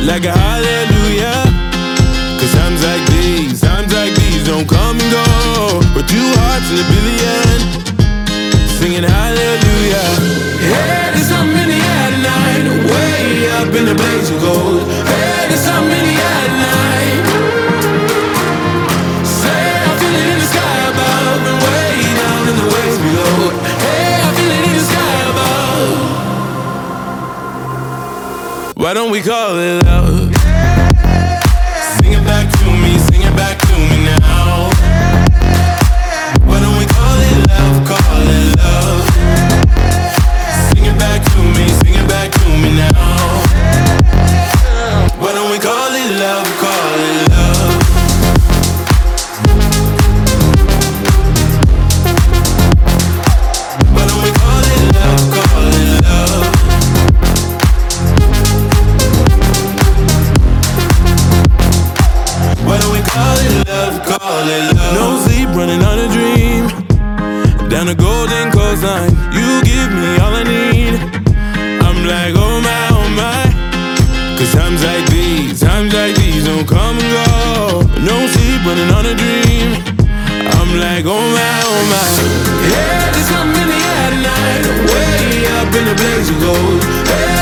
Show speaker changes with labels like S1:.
S1: like a hallelujah. Cause times like these don't come and go. We're two hearts in a billion, singing hallelujah. Hey, there's something in the air tonight, way up in the blaze of gold. Hey, there's something in the air tonight. Say, I feel it in the sky above and way down in the waves below. Hey, I feel it in the sky above. Why don't we call it love? Sing it back to me, sing it back to me now. Why don't we call it love, call it love? Sing it back to me, sing it back to me now. Why don't we call it love, call it love? Why don't we call it love, call it love? Why don't we call it love, call it love? No sleep, running on a dream. Down the golden coastline, you give me all I need. I'm like, oh my. Cause times like these don't come and go. No sleep, running on a dream. I'm like, oh my. Yeah, there's something in the air tonight, way up in the blaze of gold. Hey,